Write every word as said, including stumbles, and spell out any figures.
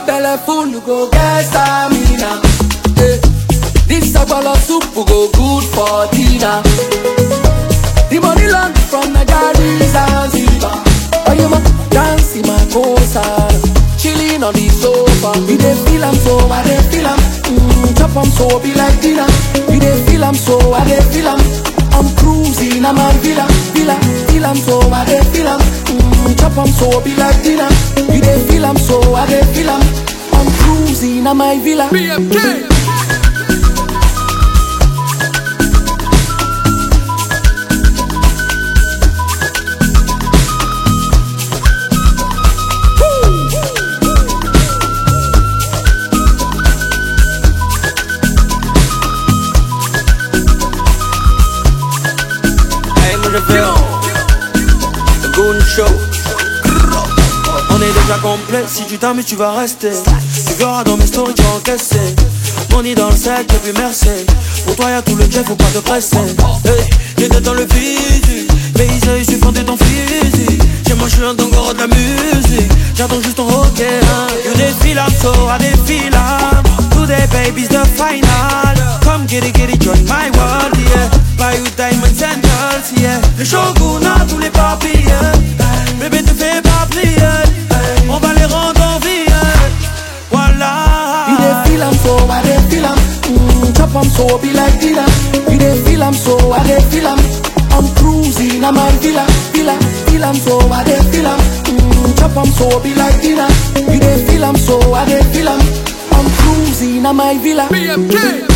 belle full, you go get stamina. Eh. This sabala soup go good for dinner. The money land from Nigeria Zanzibar. Oh you ma dance in my cosa, chilling on the sofa. You dey feel am so, I dey feel am. Mm, chop am so be like dinner. You dey feel am so, I dey feel am. I'm cruising, I'm a villa, villa, feel am so, I dey feel am. Mm, chop am so be like dinner. You dey feel am so, I dey feel am. I'm cruising, I'm a villa. B M K. On est déjà complet, si tu t'amuses tu vas rester. Tu verras dans mes stories tu vas encaisser. Money dans le sac et puis merci. Pour toi y'a tout le jet, faut pas te presser. Hey, j'étais dans le physique, mais il suffit de ton physique. J'ai moi je suis un dongoro de la musique. J'attends juste ton ok hein. You défile I'm so I défile I'm. Today baby's the final. Come get it, get it, join my world yeah. Buy you diamonds and girls yeah. Le shogun a tous les papiers. Bébé te fais pas plier. On va les rendre en vie. Voilà. You dey feel am so, I dey feel am. Mm, chop am so be like dinner. You dey feel am so, I dey feel am. I'm cruising, I'm a villa, villa, feel am so, I dey feel am. Mm, chop am so be like dinner. You dey feel am so, I dey feel am. I'm cruising, I'm a villa. B M K.